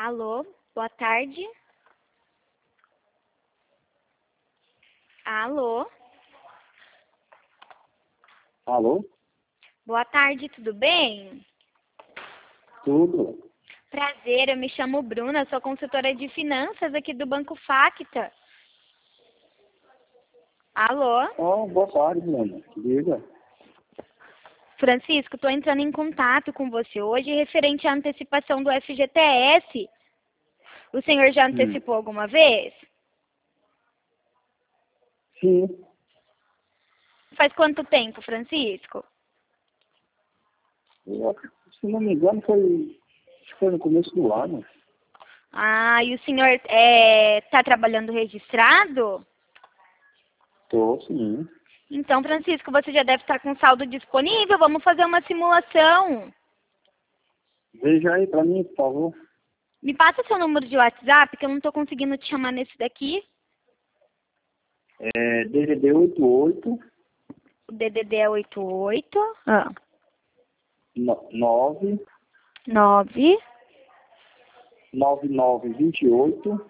Alô, boa tarde. Alô, Alô? boa tarde, tudo bem? Tudo. Prazer, eu me chamo Bruna, sou consultora de finanças aqui do Banco Facta. Alô, Boa tarde, Bruna. Diga. Francisco, estou entrando em contato com você hoje referente à antecipação do FGTS. O senhor já antecipou alguma vez? Sim. Faz quanto tempo, Francisco? Se não me engano, acho que foi no começo do ano. Ah, e o senhor está trabalhando registrado? Tô, sim. Então, Francisco, você já deve estar com saldo disponível. Vamos fazer uma simulação. Veja aí pra mim, por favor. Me passa seu número de WhatsApp, que eu não estou conseguindo te chamar nesse daqui. DDD 88 O DDD é 88 9 9928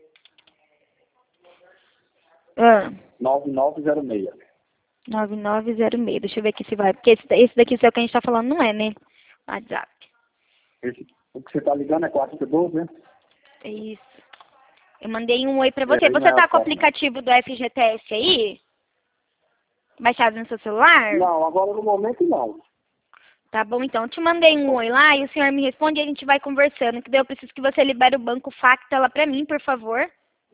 9906. 9906. Deixa eu ver aqui se vai. Porque esse daqui, se é o que a gente está falando, não é, né? WhatsApp. O que você tá ligando é 412, né? É isso. Eu mandei um oi pra você. Aí não Você é a tá com o forma. aplicativo do FGTS aí? Baixado no seu celular? Não, agora no momento não. Tá bom, então. Eu te mandei um oi lá e o senhor me responde e a gente vai conversando. Que daí eu preciso que você libere o Banco Facta lá pra mim, por favor.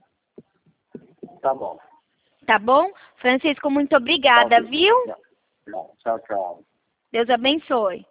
Tá bom. Tá bom? Francisco, muito obrigada, Ok. viu? Não, tchau, tchau. Deus abençoe.